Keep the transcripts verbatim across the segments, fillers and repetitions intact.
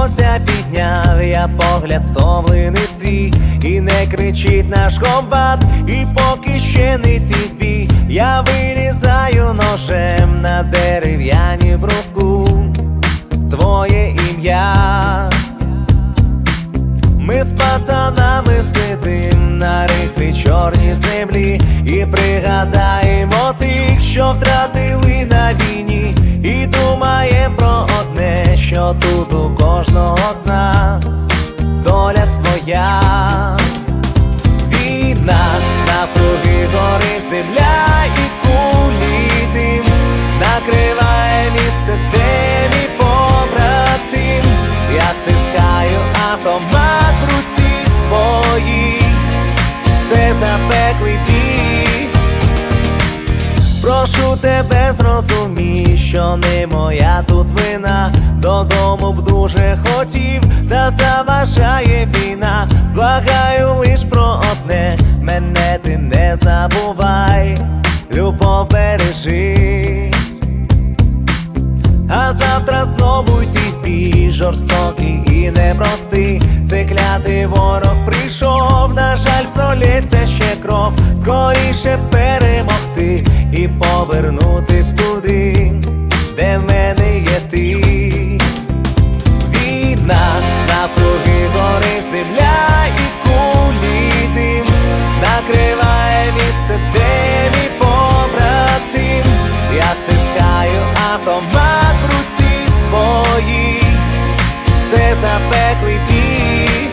сонця підняв я погляд втомлений свій, і не кричить наш комбат, і поки ще не йти в бій, я вирізаю ножем на дерев'яні бруску твоє ім'я. Ми з пацанами сидим на рихлій чорній землі і пригадаємо тих, що втратили на війні, і думаєм про одне, що тут у кожного з нас доля своя. Війна, навкруги горить земля, і кулі дим накриває місце, де мій побратим. Я стискаю автомат в руці своїй, це запеклий бій. Прошу тебе, зрозумій, що не моя тут вина, додому б дуже хотів, та заважає війна. Благаю лиш про одне, мене ти не забувай, любов бережи. А завтра знову йти в бій, жорстокий і непростий. Цей клятий ворог прийшов, на жаль, пролється ще кров. Скоріше перемогти і повернутись туди, де в мене є ти. Війна, навкруги горить земля, і кулі дим накриває місце, де мій побратим. Я стискаю автомат в руці своїй, це запеклий бій.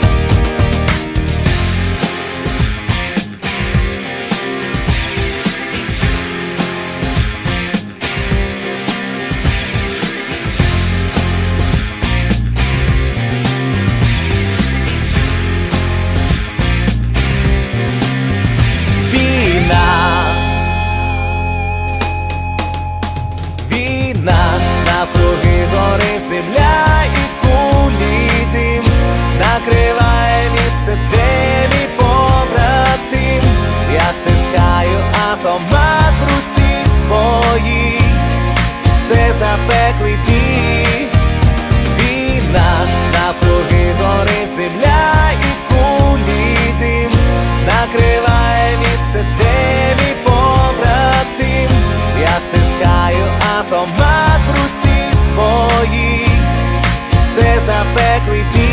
Навкруги горить земля, і кулі дим накриває місце, де мій побратим. Я стискаю автомат в руці своїй, це запеклий бій. Війна, навкруги горить земля, і кулі дим накриває місце, де мій побратим. Я стискаю автомат в руці своїй, це запеклий бій.